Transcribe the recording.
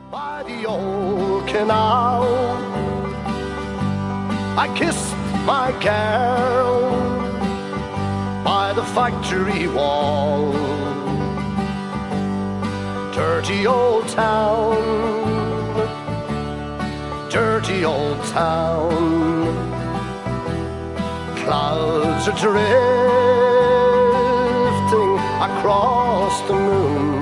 By the old canal, I kissed my girl. By the factory wall, dirty old town, dirty old town. Clouds are drifting across the moon.